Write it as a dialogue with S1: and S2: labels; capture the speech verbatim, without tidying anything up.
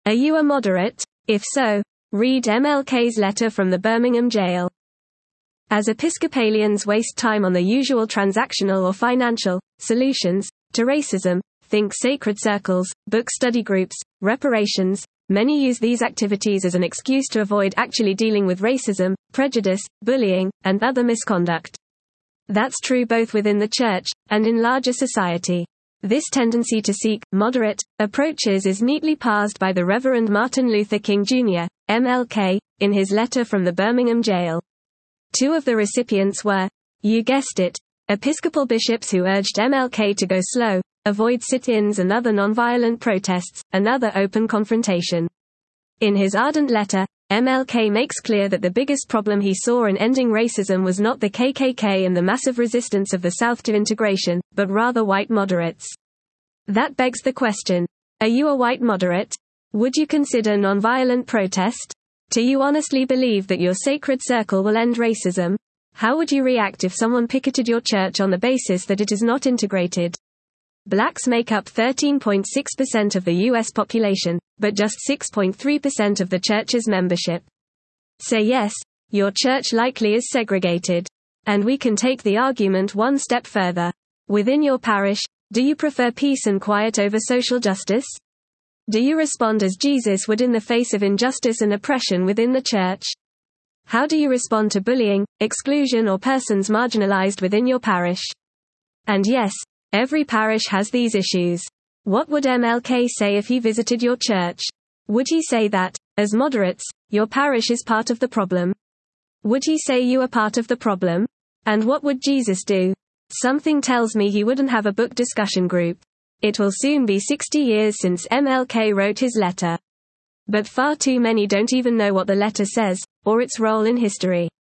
S1: Are you a moderate? If so, read M L K's letter from the Birmingham jail. As Episcopalians waste time on the usual transactional or financial solutions to racism, think sacred circles, book study groups, reparations, many use these activities as an excuse to avoid actually dealing with racism, prejudice, bullying, and other misconduct. That's true both within the church and in larger society. This tendency to seek moderate approaches is neatly parsed by the Reverend Martin Luther King Junior, M L K, in his letter from the Birmingham jail. Two of the recipients were, you guessed it, Episcopal bishops who urged M L K to go slow, avoid sit-ins and other nonviolent protests, and other open confrontation. In his ardent letter, M L K makes clear that the biggest problem he saw in ending racism was not the K K K and the massive resistance of the South to integration, but rather white moderates. That begs the question, are you a white moderate? Would you consider nonviolent protest? Do you honestly believe that your sacred circle will end racism? How would you react if someone picketed your church on the basis that it is not integrated? Blacks make up thirteen point six percent of the U S population, but just six point three percent of the church's membership. Say yes, your church likely is segregated. And we can take the argument one step further. Within your parish, do you prefer peace and quiet over social justice? Do you respond as Jesus would in the face of injustice and oppression within the church? How do you respond to bullying, exclusion or persons marginalized within your parish? And yes, every parish has these issues. What would M L K say if he visited your church? Would he say that, as moderates, your parish is part of the problem? Would he say you are part of the problem? And what would Jesus do? Something tells me he wouldn't have a book discussion group. It will soon be sixty years since M L K wrote his letter. But far too many don't even know what the letter says, or its role in history.